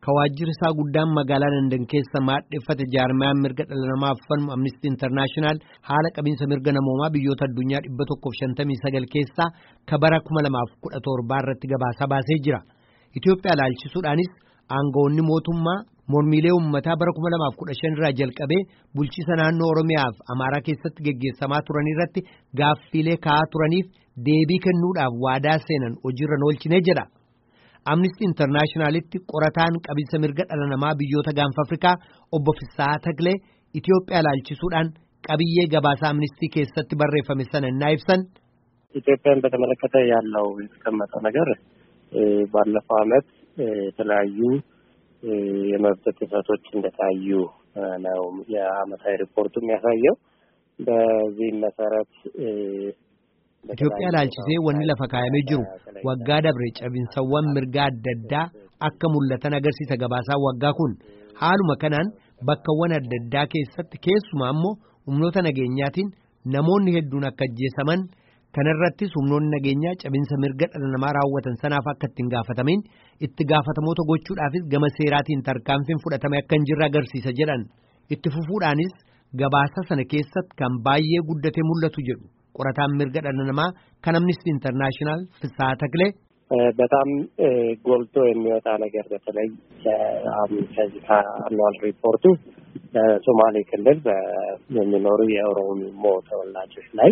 Kawaajjirri isaa guddaan magaalaa London keessa maadheffate jaarmayaan mirga dhala namaaf falmu Amnesty International haala qabiinsa mirga namoomaa biyyoota addunyaa 159 keessaa kabara 2017 irratti gabaasa baasee jira. Itoophiyaa ilaalchisuudhaanis aangawoonni mootummaa mormiilee uummataa bara 2015 irraa jalqabee bulchiisa naannoo Oromiyaa fi Amaaraa keessatti geggeessamaa turan irratti gaaffiilee ka'aa turaniif deebii kennuudhaaf waadaa seenan hojiirra oolchinee jedha. Amnesty Internationalitti qorataan qabiinsa mirga dhala namaa biyyoota gaanfa Afrikaa obbo Fisaa Taklee Itoophiyaa ilaalchisuudhaan qabiyyee gabaasa Amnesty keessatti barreeffame sana እና ይብሰን ኢትዮጵያን በተመለከተ ያለው የተቀመጠው ነገር ባለፈው ዓመት የተለያዩ የመብት ጥሰቶች እንደታዩ ነው የዓመታዊ ሪፖርቱ የሚያሳየው በዚህ መሰረት Itoophiyaa ilaalchisee wanni lafa kaayamee jiru waggaa dabre cabinsawwan mirga adda addaa akka mul'atan agarsiisa gabaasaa waggaa kun haaluma kanaan bakkawwan adda addaa keessatti keessumaa immoo humnoota nageenyaatiin namoonni hedduun akka ajjeesaman kanarrattis humnoonni nageenyaa cabinsa mirga dhala namaa raawwatan sanaaf akka ittiin gaafatamin itti gaafatamoota gochuudhaafis gama seeraatiin tarkaanfiin fudhatame akka hin jirre agarsiisa jedhan itti fufuudhaanis gabaasa sana keessatti kan baay'ee guddatee mul'atu jedhu. ቆራታም mirga dhala namaa kan Amnesty International Fisaa Taklee በጣም ጎልቶ የሚወጣ ነገር በተለይ ከዚህ ከአኑዋል ሪፖርቱ በሶማሌ ክልል በሚኖሩ የኦሮሞ ተወላጆች ላይ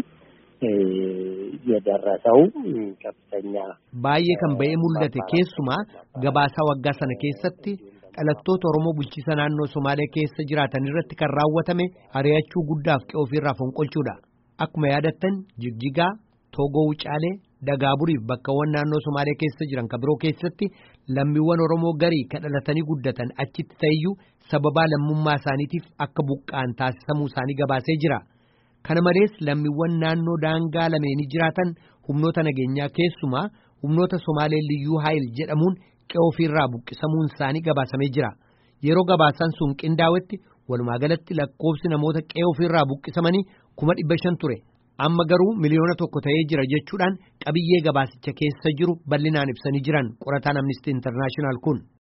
የደረሰው ከፍተኛ baay'ee kan ba'ee mul'ate keessumaa gabaasa waggaa sana keessatti dhalattoota Oromoo bulchiisa naannoo Somaalee keessa jiraatan irratti kan raawwatame ari'achuu guddaaf qe'oo ofirraa fonqolchuudha. Akkuma yaadattan Jigjigaa, Toogoo Wucaalee, Dagaaburiif bakkawwan naannoo Somaalee keessa jiran kan biroo keessatti lammiiwwan Oromoo garii kan dhalatanii guddatan achitti ta'eyyuu sababaa lammummaa isaaniitiif akka buqqaan taasifamuu isaanii gabaasee jira. Kana malees lammiiwwan naannoo daangaa lameenii jiraatan humnoota nageenyaa keessumaa humnoota Somaalee Liyyuu Haayil jedhamuun qe'oo ofirraa buqqisamuun isaanii gabaasamee jira. Yeroo gabaasaan sun qindaa'etti walumaa galatti lakkoofsi namoota qe'oo ofirraa buqqisamanii 500,000 ture. Amma garuu miliyoona 1 ta'ee jira jechuudhaan qabiyyee gabaasicha keessa jiru bal'inaan ibsanii jiran qorataan Amnesty International kun.